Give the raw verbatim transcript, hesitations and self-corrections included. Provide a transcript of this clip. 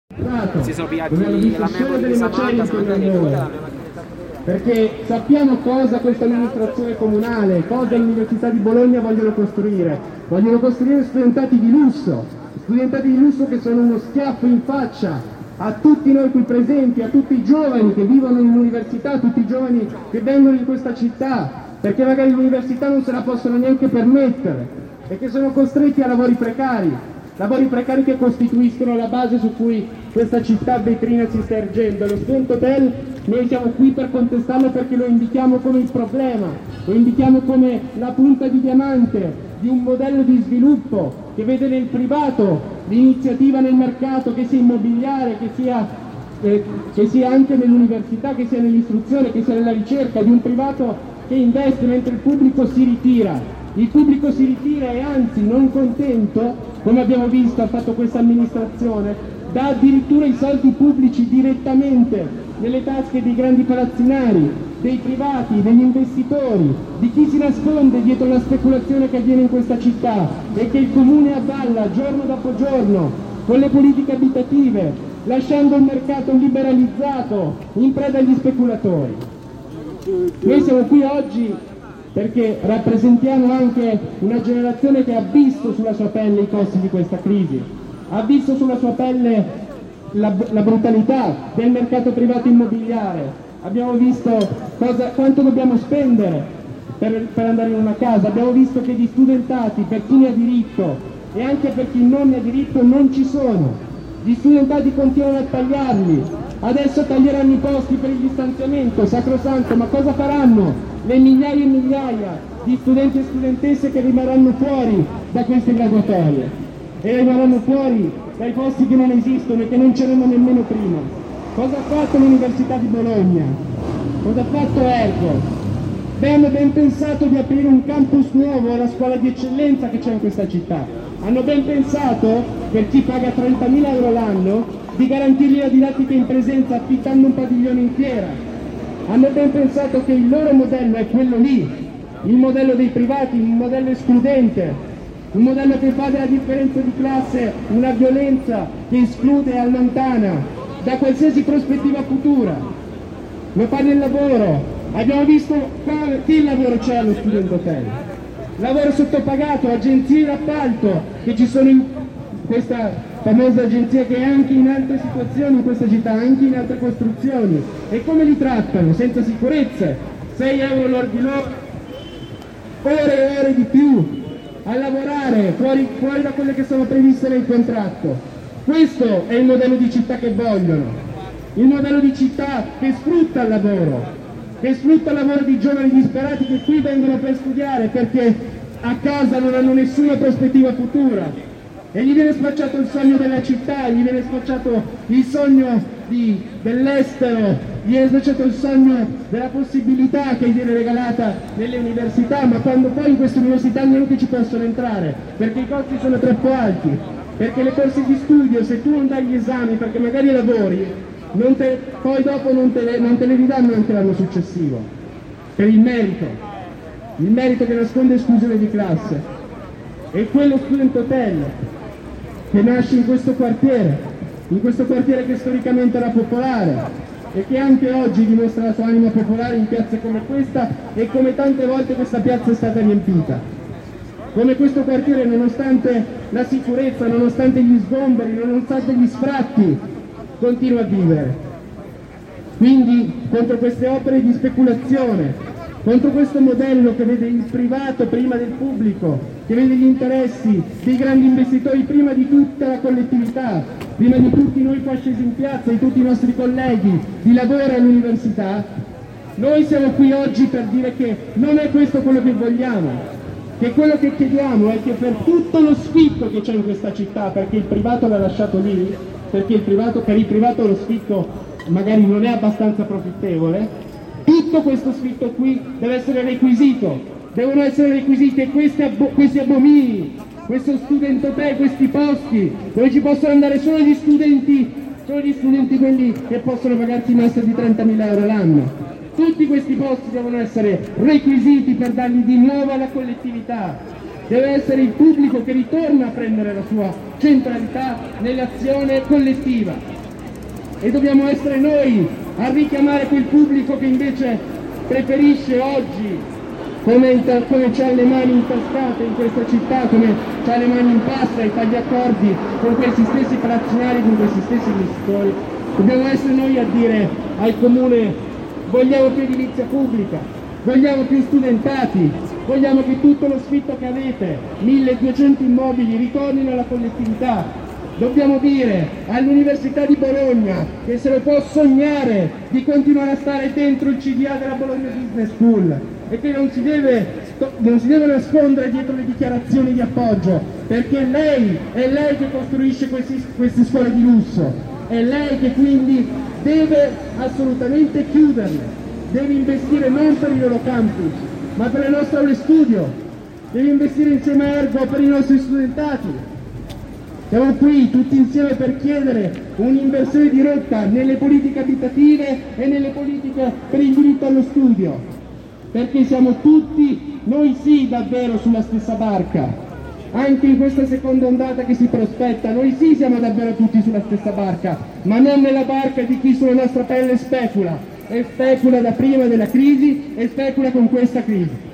Si sono pigliati la memoria di Samantha, perché sappiamo cosa questa amministrazione comunale, cosa l'Università di Bologna vogliono costruire. Vogliono costruire studentati di lusso, studentati di lusso che sono uno schiaffo in faccia a tutti noi qui presenti, a tutti i giovani che vivono in università, a tutti i giovani che vengono in questa città, perché magari l'università non se la possono neanche permettere e che sono costretti a lavori precari, lavori precari che costituiscono la base su cui questa città vetrina si sta ergendo. Lo Student Hotel noi siamo qui per contestarlo perché lo indichiamo come il problema, lo indichiamo come la punta di diamante di un modello di sviluppo che vede nel privato l'iniziativa nel mercato, che sia immobiliare, che sia, eh, che sia anche nell'università, che sia nell'istruzione, che sia nella ricerca, di un privato che investe mentre il pubblico si ritira. Il pubblico si ritira e anzi, non contento, come abbiamo visto ha fatto questa amministrazione, dà addirittura i soldi pubblici direttamente nelle tasche dei grandi palazzinari, dei privati, degli investitori, di chi si nasconde dietro la speculazione che avviene in questa città e che il comune avvalla giorno dopo giorno con le politiche abitative, lasciando il mercato liberalizzato in preda agli speculatori. Noi siamo qui oggi perché rappresentiamo anche una generazione che ha visto sulla sua pelle i costi di questa crisi, ha visto sulla sua pelle la, la brutalità del mercato privato immobiliare, abbiamo visto cosa, quanto dobbiamo spendere per, per andare in una casa, abbiamo visto che gli studentati, per chi ne ha diritto e anche per chi non ne ha diritto, non ci sono. Gli studentati continuano a tagliarli, adesso taglieranno i posti per il distanziamento, sacrosanto, ma cosa faranno le migliaia e migliaia di studenti e studentesse che rimarranno fuori da queste graduatorie e rimarranno fuori dai posti che non esistono e che non c'erano nemmeno prima? Cosa ha fatto l'Università di Bologna? Cosa ha fatto Ergo? Beh, hanno ben pensato di aprire un campus nuovo alla scuola di eccellenza che c'è in questa città. Hanno ben pensato, per chi paga trentamila euro l'anno, di garantirgli la didattica in presenza affittando un padiglione in fiera. Hanno ben pensato che il loro modello è quello lì, il modello dei privati, un modello escludente, un modello che fa della differenza di classe una violenza che esclude e allontana da qualsiasi prospettiva futura. Lo fa nel lavoro. Abbiamo visto che lavoro c'è allo Student Hotel. Lavoro sottopagato, agenzie d'appalto che ci sono in questa famosa agenzia che è anche in altre situazioni in questa città, anche in altre costruzioni. E come li trattano? Senza sicurezze, sei euro lordi loro, ore e ore di più a lavorare fuori, fuori da quelle che sono previste nel contratto. Questo è il modello di città che vogliono, il modello di città che sfrutta il lavoro, che sfrutta il lavoro di giovani disperati che qui vengono per studiare perché a casa non hanno nessuna prospettiva futura e gli viene spacciato il sogno della città, gli viene spacciato il sogno di, dell'estero, gli viene spacciato il sogno della possibilità che gli viene regalata nelle università, ma quando poi in queste università neanche ci possono entrare perché i costi sono troppo alti. Perché le borse di studio, se tu non dai gli esami perché magari lavori, non te, poi dopo non te, le, non te le ridanno anche l'anno successivo, per il merito, il merito che nasconde esclusione di classe. E quello Student Hotel che nasce in questo quartiere, in questo quartiere che storicamente era popolare e che anche oggi dimostra la sua anima popolare in piazze come questa e come tante volte questa piazza è stata riempita. Come questo quartiere, nonostante la sicurezza, nonostante gli sgomberi, nonostante gli sfratti, continua a vivere. Quindi contro queste opere di speculazione, contro questo modello che vede il privato prima del pubblico, che vede gli interessi dei grandi investitori prima di tutta la collettività, prima di tutti noi qua scesi in piazza, di tutti i nostri colleghi di lavoro all'università, noi siamo qui oggi per dire che non è questo quello che vogliamo. Che quello che chiediamo è che per tutto lo sfitto che c'è in questa città, perché il privato l'ha lasciato lì, perché il privato, per il privato lo sfitto magari non è abbastanza profittevole, tutto questo sfitto qui deve essere requisito, devono essere requisiti questi, ab- questi abomini, questo Student Hotel, questi posti, dove ci possono andare solo gli studenti, solo gli studenti quelli che possono pagarsi un master di trentamila euro l'anno. Tutti questi posti devono essere requisiti per darli di nuovo alla collettività. Deve essere il pubblico che ritorna a prendere la sua centralità nell'azione collettiva. e dobbiamo essere noi a richiamare quel pubblico che invece preferisce oggi, come, come c'ha le mani intascate in questa città, come c'ha le mani in pasta e fa gli accordi con questi stessi palazzinari, con questi stessi investitori. Dobbiamo essere noi a dire al comune: vogliamo più edilizia pubblica, vogliamo più studentati, vogliamo che tutto lo sfitto che avete, milleduecento immobili, ritornino alla collettività. Dobbiamo dire all'Università di Bologna che se lo può sognare di continuare a stare dentro il C D A della Bologna Business School e che non si deve, non si deve nascondere dietro le dichiarazioni di appoggio, perché lei, è lei che costruisce questi, queste scuole di lusso, è lei che quindi deve assolutamente chiuderle, deve investire non per i loro campus, ma per le nostre aule studio, deve investire insieme a Ergo per i nostri studentati. Siamo qui tutti insieme per chiedere un'inversione di rotta nelle politiche abitative e nelle politiche per il diritto allo studio, perché siamo tutti, noi sì, davvero sulla stessa barca. Anche in questa seconda ondata che si prospetta, noi sì siamo davvero tutti sulla stessa barca, ma non nella barca di chi sulla nostra pelle specula, e specula da prima della crisi e specula con questa crisi.